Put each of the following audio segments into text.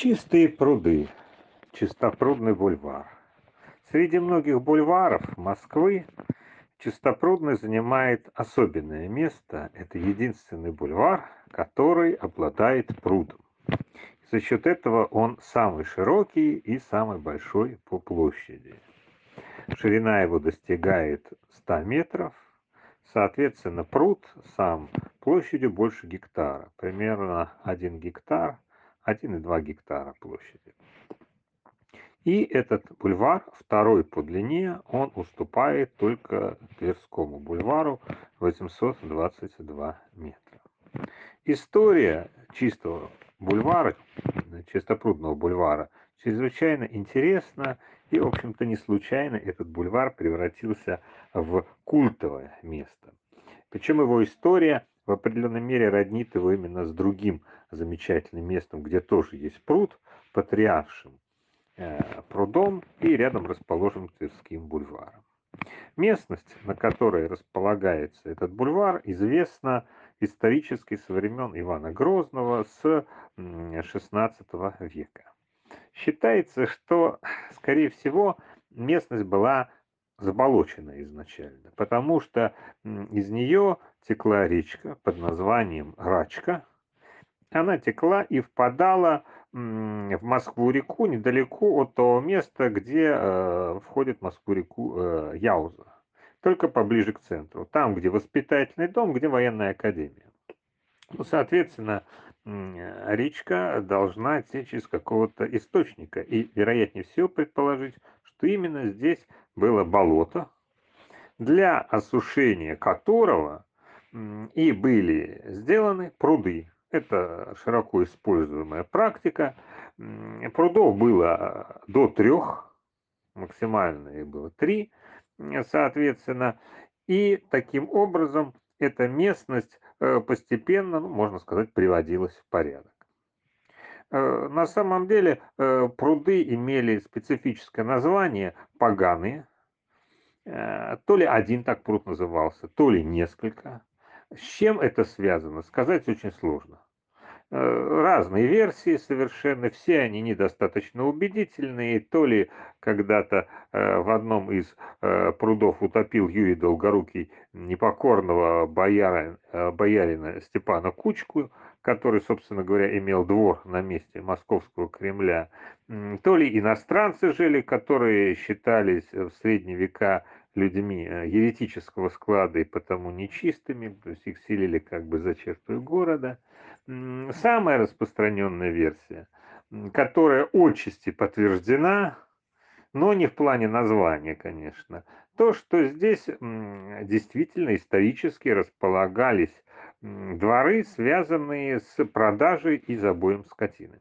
Чистые пруды, Чистопрудный бульвар. Среди многих бульваров Москвы Чистопрудный занимает особенное место. Это единственный бульвар, который обладает прудом. За счет этого он самый широкий и самый большой по площади. Ширина его достигает 100 метров. Соответственно, пруд сам площадью больше гектара. Примерно 1 гектар, 1,2 гектара площади. И этот бульвар, второй по длине, он уступает только Тверскому бульвару 822 метра. История чистого бульвара, Чистопрудного бульвара, чрезвычайно интересна, и, в общем-то, не случайно этот бульвар превратился в культовое место. Причем его история в определенной мере роднит его именно с другим замечательным местом, где тоже есть пруд, Патриаршим прудом и рядом расположен Тверским бульваром. Местность, на которой располагается этот бульвар, известна исторически со времен Ивана Грозного с XVI века. Считается, что, скорее всего, местность была заболочена изначально, потому что из нее текла речка под названием Рачка. Она текла и впадала в Москву-реку недалеко от того места, где входит в Москву-реку Яуза. Только поближе к центру. Там, где воспитательный дом, где военная академия. Ну, соответственно, речка должна течь из какого-то источника. И, вероятнее всего, предположить, что именно здесь было болото, для осушения которого и были сделаны пруды. Это широко используемая практика. Прудов было до 3, максимально их было 3, соответственно. И таким образом эта местность постепенно, ну, можно сказать, приводилась в порядок. На самом деле пруды имели специфическое название «поганые». То ли один так пруд назывался, то ли несколько. С чем это связано, сказать очень сложно. Разные версии совершенно, все они недостаточно убедительные. То ли когда-то в одном из прудов утопил Юрий Долгорукий непокорного боярина Степана Кучку, который, собственно говоря, имел двор на месте Московского Кремля. То ли иностранцы жили, которые считались в средние века людьми еретического склада и потому нечистыми, то есть их селили как бы за чертой города. Самая распространенная версия, которая отчасти подтверждена, но не в плане названия, конечно, то, что здесь действительно исторически располагались дворы, связанные с продажей и забоем скотины.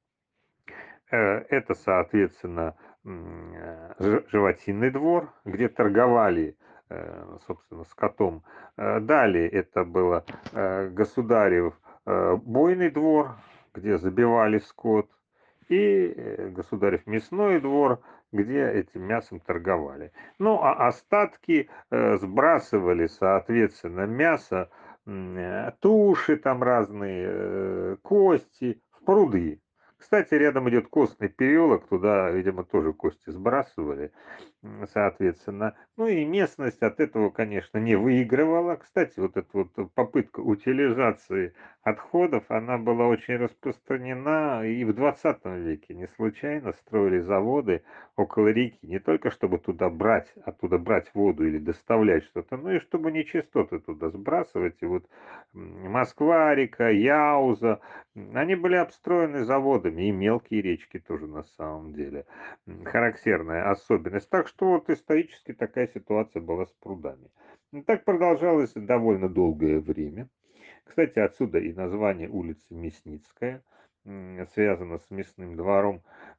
Это, соответственно, животинный двор, где торговали, собственно, скотом. Далее это было государев бойный двор, где забивали скот, и государев мясной двор, где этим мясом торговали. Ну, а остатки сбрасывали, соответственно, мясо, туши там разные, кости в пруды. Кстати, рядом идет костный переулок, туда, видимо, тоже кости сбрасывали, соответственно. Ну и местность от этого, конечно, не выигрывала. Кстати, вот эта вот попытка утилизации отходов, она была очень распространена и в 20 веке. Не случайно строили заводы около реки, не только чтобы туда брать, оттуда брать воду или доставлять что-то, но и чтобы нечистоты туда сбрасывать. И вот Москва-река, Яуза, они были обстроены заводами, и мелкие речки тоже на самом деле. Характерная особенность. Так что вот исторически такая ситуация была с прудами. Так продолжалось довольно долгое время. Кстати, отсюда и название улицы Мясницкая, связано с мясным двором.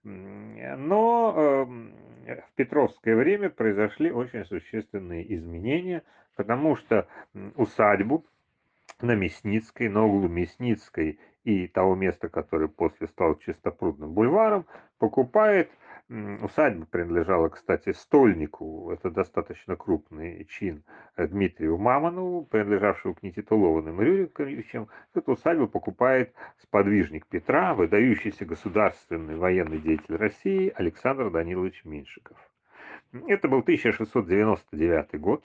Но в Петровское время произошли очень существенные изменения, потому что усадьбу на Мясницкой, на углу Мясницкой и того места, которое после стало Чистопрудным бульваром, покупает Усадьба принадлежала, кстати, стольнику, это достаточно крупный чин, Дмитрию Мамонову, принадлежавшему к нетитулованным Рюриковичам. Эту усадьбу покупает сподвижник Петра, выдающийся государственный военный деятель России Александр Данилович Меньшиков. Это был 1699 год,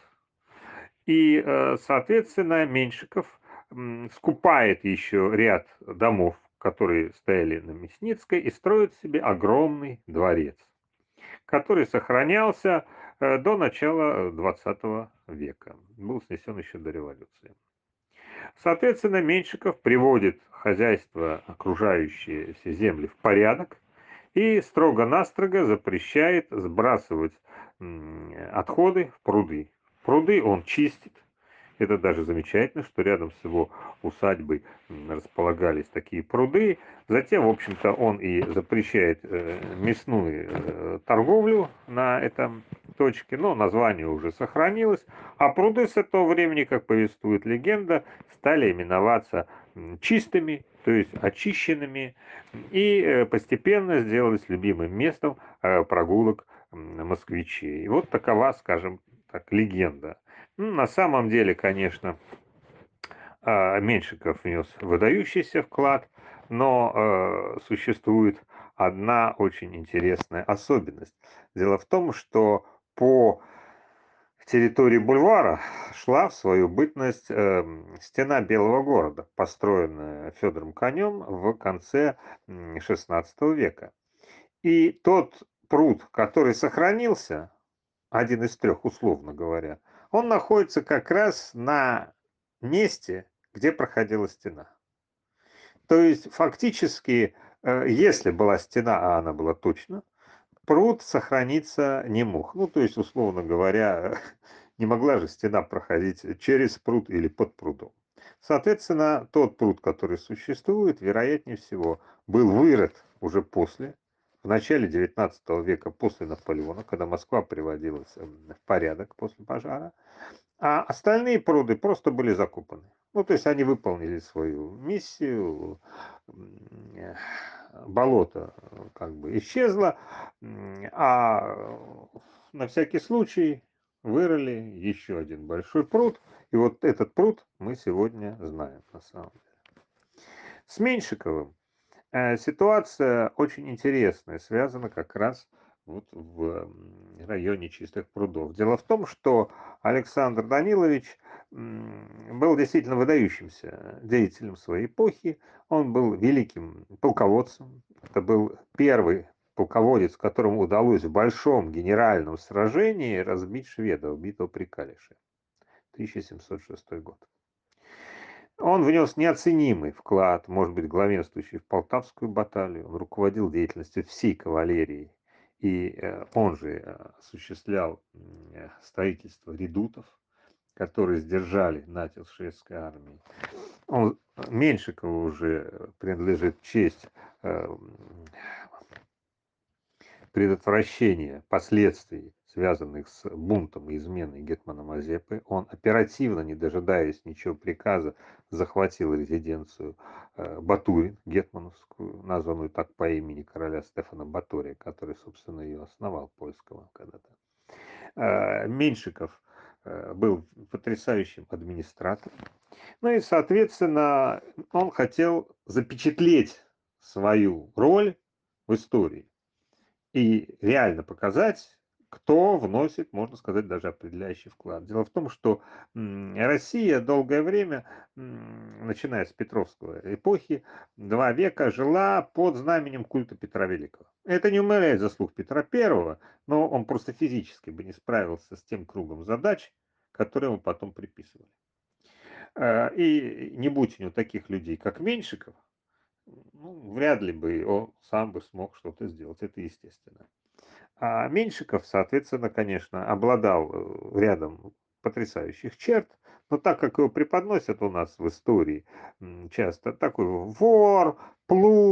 и, соответственно, Меньшиков скупает еще ряд домов, которые стояли на Мясницкой, и строит себе огромный дворец, который сохранялся до начала XX века. Был снесен еще до революции. Соответственно, Меньшиков приводит хозяйство, окружающие все земли, в порядок и строго-настрого запрещает сбрасывать отходы в пруды. Пруды он чистит. Это даже замечательно, что рядом с его усадьбой располагались такие пруды. Затем, в общем-то, он и запрещает мясную торговлю на этом точке, но название уже сохранилось. А пруды с этого времени, как повествует легенда, стали именоваться чистыми, то есть очищенными, и постепенно сделались любимым местом прогулок москвичей. И вот такова, скажем так, легенда. На самом деле, конечно, Меньшиков внес выдающийся вклад, но существует одна очень интересная особенность. Дело в том, что по территории бульвара шла в свою бытность стена Белого города, построенная Федором Конем в конце XVI века. И тот пруд, который сохранился, один из трех, условно говоря, он находится как раз на месте, где проходила стена. То есть фактически, если была стена, а она была точно, пруд сохраниться не мог. Ну, то есть, условно говоря, не могла же стена проходить через пруд или под прудом. Соответственно, тот пруд, который существует, вероятнее всего, был вырыт уже после, в начале XIX века, после Наполеона, когда Москва приводилась в порядок после пожара, а остальные пруды просто были закопаны. Ну, то есть они выполнили свою миссию, болото как бы исчезло, а на всякий случай вырыли еще один большой пруд, и вот этот пруд мы сегодня знаем на самом деле. С Меньшиковым ситуация очень интересная, связана как раз вот в районе Чистых прудов. Дело в том, что Александр Данилович был действительно выдающимся деятелем своей эпохи. Он был великим полководцем. Это был первый полководец, которому удалось в большом генеральном сражении разбить шведов, битву при Калише, 1706 год. Он внес неоценимый вклад, может быть, главенствующий в Полтавскую баталию. Он руководил деятельностью всей кавалерии. И он же осуществлял строительство редутов, которые сдержали натиск шведской армии. Меньшикову уже принадлежит честь предотвращения последствий, связанных с бунтом и изменой гетмана Мазепы. Он оперативно, не дожидаясь ничего приказа, захватил резиденцию Батурин, гетмановскую, названную так по имени короля Стефана Батория, который, собственно, ее основал, польского когда-то. Меньшиков был потрясающим администратором. Ну и, соответственно, он хотел запечатлеть свою роль в истории и реально показать, кто вносит, можно сказать, даже определяющий вклад. Дело в том, что Россия долгое время, начиная с Петровской эпохи, 2 века жила под знаменем культа Петра Великого. Это не умаляет заслуг Петра Первого, но он просто физически бы не справился с тем кругом задач, которые ему потом приписывали. И не будь у него таких людей, как Меньшиков, ну, вряд ли бы он сам бы смог что-то сделать, это естественно. А Меньшиков, соответственно, конечно, обладал рядом потрясающих черт, но так как его преподносят у нас в истории часто, такой вор, плут,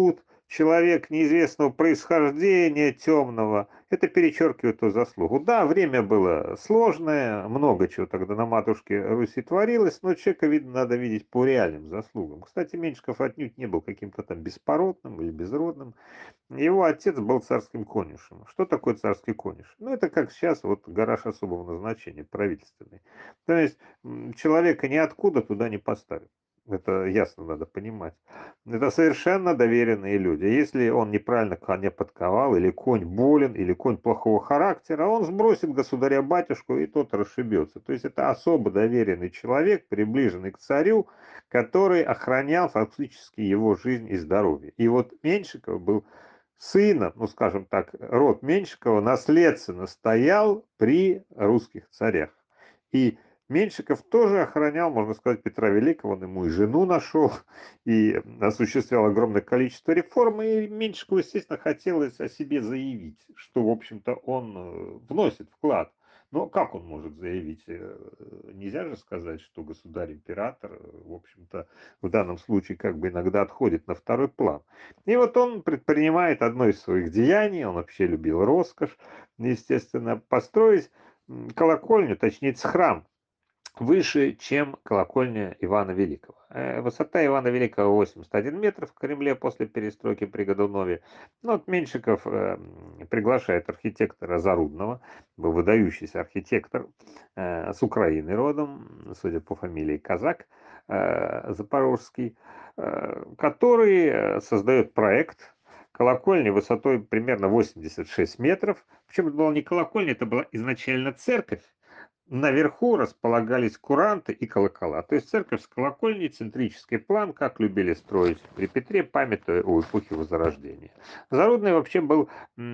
человек неизвестного происхождения, темного, это перечеркивает ту заслугу. Да, время было сложное, много чего тогда на матушке Руси творилось, но человека, видно, надо видеть по реальным заслугам. Кстати, Меньшиков отнюдь не был каким-то там беспородным или безродным. Его отец был царским конюшем. Что такое царский конюш? Ну, это как сейчас вот гараж особого назначения, правительственный. То есть человека ниоткуда туда не поставят. Это ясно надо понимать. Это совершенно доверенные люди. Если он неправильно коня подковал, или конь болен, или конь плохого характера, он сбросит государя-батюшку, и тот расшибется. То есть это особо доверенный человек, приближенный к царю, который охранял фактически его жизнь и здоровье. И вот Меньшиков был сына, ну скажем так, род Меньшикова наследственно стоял при русских царях. И Меньшиков тоже охранял, можно сказать, Петра Великого, он ему и жену нашел, и осуществлял огромное количество реформ, и Меньшикову, естественно, хотелось о себе заявить, что, в общем-то, он вносит вклад. Но как он может заявить? Нельзя же сказать, что государь-император, в общем-то, в данном случае как бы иногда отходит на второй план. И вот он предпринимает одно из своих деяний, он вообще любил роскошь, естественно, построить колокольню, точнее храм, выше, чем колокольня Ивана Великого. Высота Ивана Великого 81 метр в Кремле после перестройки при Годунове. Ну, вот Меньшиков приглашает архитектора Зарудного, был выдающийся архитектор с Украины родом, судя по фамилии Казак, запорожский, который создает проект колокольни высотой примерно 86 метров. Причем это была не колокольня, это была изначально церковь. Наверху располагались куранты и колокола. То есть церковь с колокольней, центрический план, как любили строить при Петре, памятуя о эпохе Возрождения. Зарудный вообще был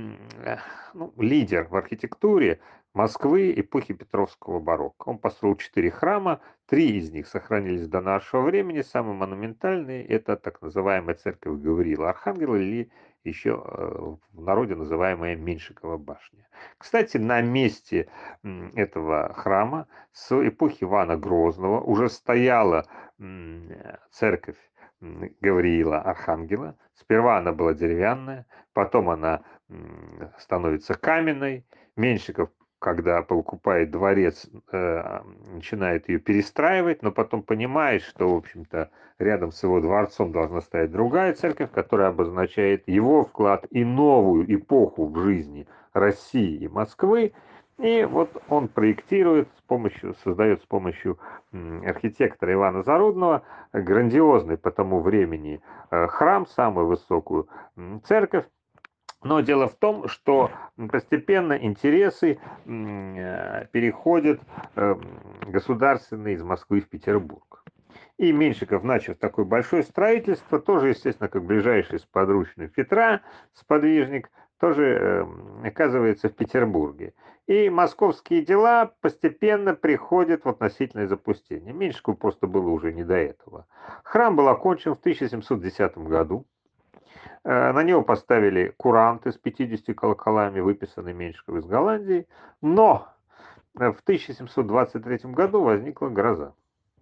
ну, лидер в архитектуре Москвы эпохи Петровского барокко. Он построил 4 храма, 3 из них сохранились до нашего времени. Самый монументальный – это так называемая церковь Гавриила Архангела, или еще в народе называемая Меньшикова башня. Кстати, на месте этого храма с эпохи Ивана Грозного уже стояла церковь Гавриила Архангела. Сперва она была деревянная, потом она становится каменной. Меньшиков, когда покупает дворец, начинает ее перестраивать, но потом понимает, что, в общем-то, рядом с его дворцом должна стоять другая церковь, которая обозначает его вклад и новую эпоху в жизни России и Москвы. И вот он проектирует с помощью, создает с помощью архитектора Ивана Зарудного грандиозный по тому времени храм, самую высокую церковь. Но дело в том, что постепенно интересы переходят государственные из Москвы в Петербург. И Меньшиков, начав такое большое строительство, тоже, естественно, как ближайший сподручный Петра, сподвижник, тоже оказывается в Петербурге. И московские дела постепенно приходят в относительное запустение. Меньшикову просто было уже не до этого. Храм был окончен в 1710 году. На него поставили куранты с 50 колоколами, выписанные Меньшиковым из Голландии. Но в 1723 году возникла гроза.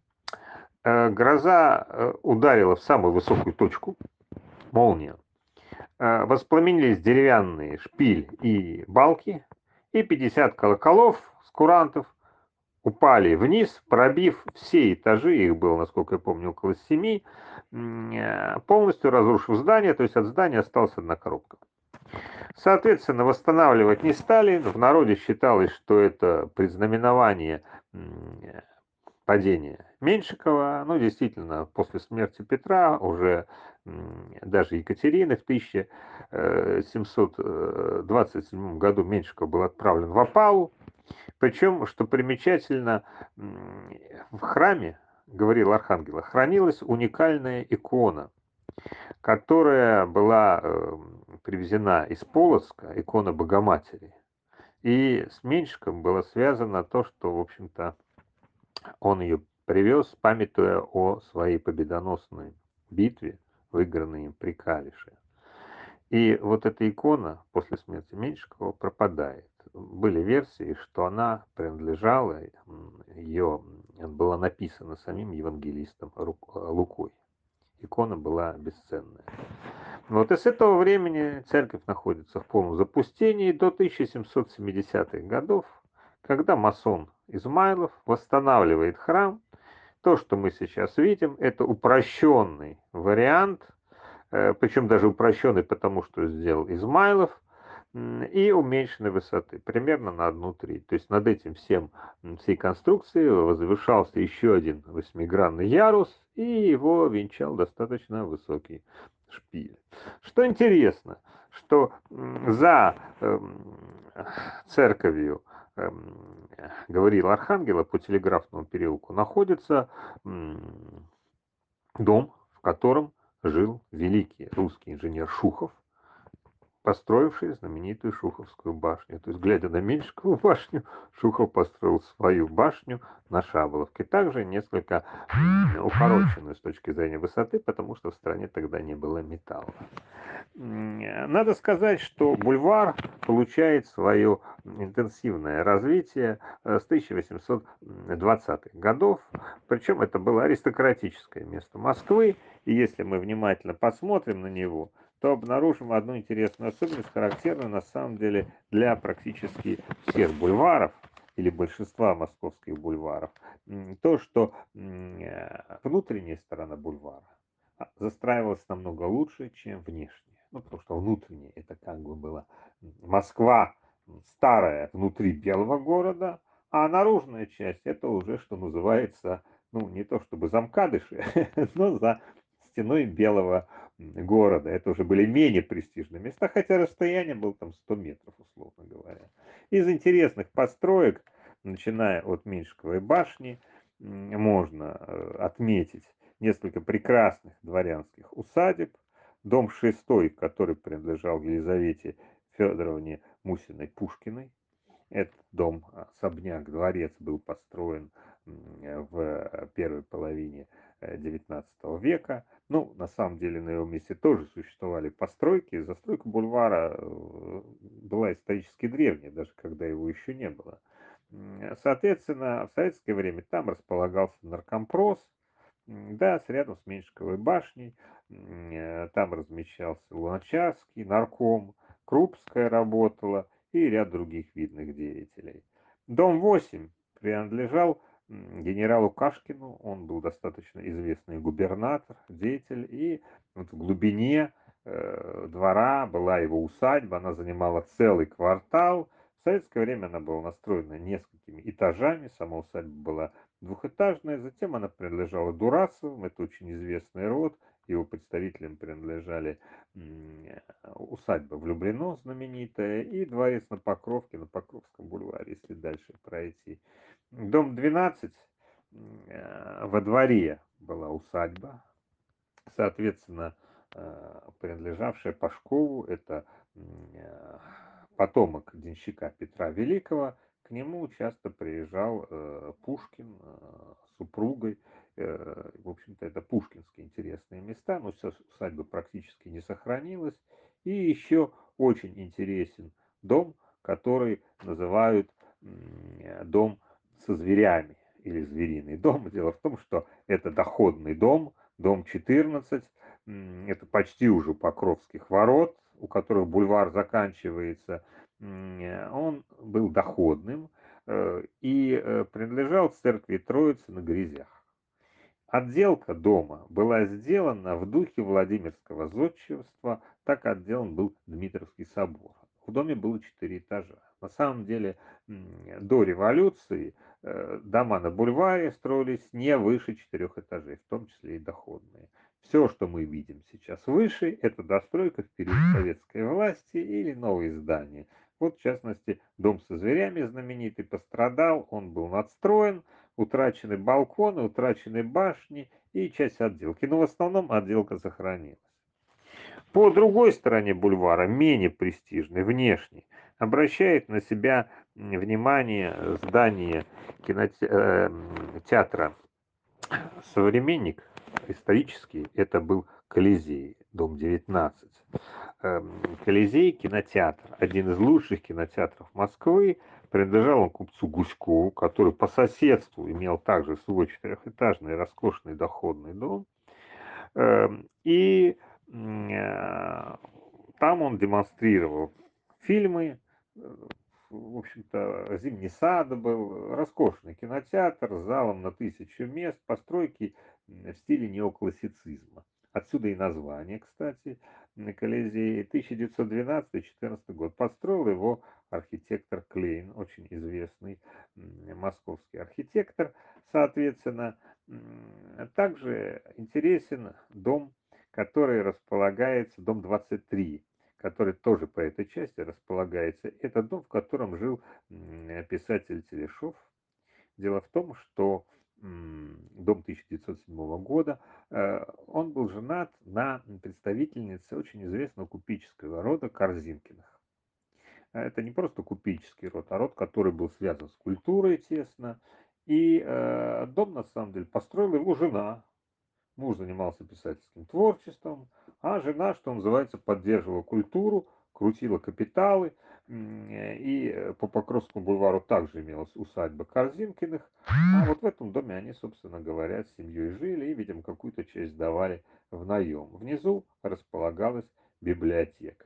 Гроза ударила в самую высокую точку, молния. Воспламенились деревянные шпиль и балки, и 50 колоколов с курантов упали вниз, пробив все этажи, их было, насколько я помню, около 7, полностью разрушив здание, то есть от здания осталась одна коробка. Соответственно, восстанавливать не стали, в народе считалось, что это предзнаменование падения Меньшикова. Ну, действительно, после смерти Петра уже даже Екатерины в 1727 году Меньшиков был отправлен в опалу. Причем, что примечательно, в храме, говорил Архангела, хранилась уникальная икона, которая была привезена из Полоцка, икона Богоматери. И с Меньшиковым было связано то, что, в общем-то, он ее привез, памятуя о своей победоносной битве, выигранной им при Калише. И вот эта икона после смерти Меньшикова пропадает. Были версии, что она принадлежала, ее была написана самим евангелистом Лукой. икона была бесценная. Вот и с этого времени церковь находится в полном запустении до 1770-х годов, когда масон Измайлов восстанавливает храм. То, что мы сейчас видим, это упрощенный вариант, причем даже упрощенный, потому что сделал Измайлов, и уменьшенной высоты, примерно на 1/3. То есть над этим всей конструкцией возвышался еще один восьмигранный ярус, и его венчал достаточно высокий шпиль. Что интересно, что за церковью Гавриила Архангела по Телеграфному переулку находится дом, в котором жил великий русский инженер Шухов, построивший знаменитую Шуховскую башню. То есть, глядя на Меньшикову башню, Шухов построил свою башню на Шаболовке. Также несколько укороченную с точки зрения высоты, потому что в стране тогда не было металла. Надо сказать, что бульвар получает свое интенсивное развитие с 1820-х годов, причем это было аристократическое место Москвы, и если мы внимательно посмотрим на него, то обнаружим одну интересную особенность, характерную на самом деле для практически всех бульваров или большинства московских бульваров. То, что внутренняя сторона бульвара застраивалась намного лучше, чем внешняя. Ну, потому что внутренняя это как бы была Москва старая внутри белого города, а наружная часть это уже, что называется, ну, не то чтобы замкадыши, но за стеной белого города. Это уже были менее престижные места, хотя расстояние было там 100 метров, условно говоря. Из интересных построек, начиная от Меньшиковой башни, можно отметить несколько прекрасных дворянских усадеб. Дом 6, который принадлежал Елизавете Федоровне Мусиной-Пушкиной. Этот дом, особняк, дворец был построен в первой половине XIX века. Ну, на самом деле, на его месте тоже существовали постройки. Застройка бульвара была исторически древняя, даже когда его еще не было. Соответственно, в советское время там располагался наркомпрос, да, рядом с Меньшиковой башней. Там размещался Луначарский, нарком, Крупская работала и ряд других видных деятелей. Дом 8 принадлежал генералу Кашкину, он был достаточно известный губернатор, деятель, и вот в глубине двора была его усадьба, она занимала целый квартал. В советское время она была настроена несколькими этажами, сама усадьба была двухэтажная, затем она принадлежала Дурасовым, это очень известный род, его представителям принадлежали усадьба Влюблено знаменитая и дворец на Покровке, на Покровском бульваре, если дальше пройти. Дом 12, во дворе была усадьба, соответственно, принадлежавшая Пашкову, это потомок денщика Петра Великого, к нему часто приезжал Пушкин с супругой. В общем-то, это пушкинские интересные места, но все усадьба практически не сохранилась. И еще очень интересен дом, который называют дом со зверями или звериный дом. Дело в том, что это доходный дом, дом 14, это почти уже Покровских ворот, у которых бульвар заканчивается. Он был доходным и принадлежал церкви Троицы на Грязях. Отделка дома была сделана в духе Владимирского зодчества, так отделан был Дмитровский собор. В доме было 4 этажа. На самом деле, до революции дома на бульваре строились не выше 4 этажей, в том числе и доходные. Все, что мы видим сейчас выше, это достройка в период советской власти или новые здания. Вот, в частности, дом со зверями знаменитый пострадал, он был надстроен, утрачены балконы, утрачены башни и часть отделки. Но в основном отделка сохранилась. По другой стороне бульвара, менее престижный, внешний, обращает на себя внимание здание кинотеатра «Современник» исторический. Это был Колизей, дом 19. Колизей кинотеатр, один из лучших кинотеатров Москвы, принадлежал он купцу Гуськову, который по соседству имел также свой 4-этажный роскошный доходный дом. И там он демонстрировал фильмы, в общем-то, «Зимний сад» был, роскошный кинотеатр с залом на 1000 мест, постройки в стиле неоклассицизма. Отсюда и название, кстати, Колизей. 1912-14 год. Построил его архитектор Клейн, очень известный московский архитектор. Соответственно, также интересен дом, который располагается, дом 23, который тоже по этой части располагается. Это дом, в котором жил писатель Телешов. Дело в том, что дом 1907 года, он был женат на представительнице очень известного купеческого рода Корзинкиных. Это не просто купеческий род, а род, который был связан с культурой тесно. И дом, на самом деле, построила его жена. Муж занимался писательским творчеством, а жена, что называется, поддерживала культуру, крутила капиталы. И по Покровскому бульвару также имелась усадьба Корзинкиных. А вот в этом доме они, собственно говоря, с семьей жили и, видимо, какую-то часть давали в наем. Внизу располагалась библиотека.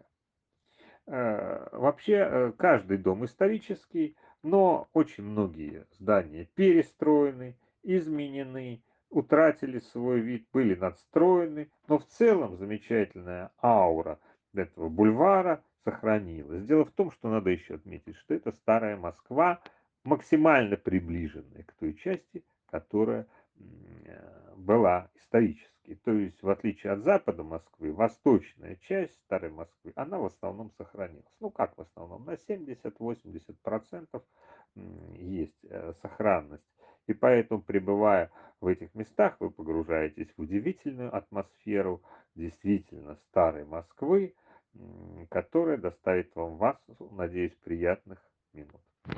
Вообще, каждый дом исторический, но очень многие здания перестроены, изменены, утратили свой вид, были надстроены, но в целом замечательная аура этого бульвара сохранилась. Дело в том, что надо еще отметить, что это старая Москва, максимально приближенная к той части, которая была исторически. То есть, в отличие от запада Москвы, восточная часть старой Москвы, она в основном сохранилась. Ну, как в основном? На 70-80% есть сохранность. И поэтому, пребывая в этих местах, вы погружаетесь в удивительную атмосферу действительно старой Москвы, которая доставит вам вас, надеюсь, приятных минут.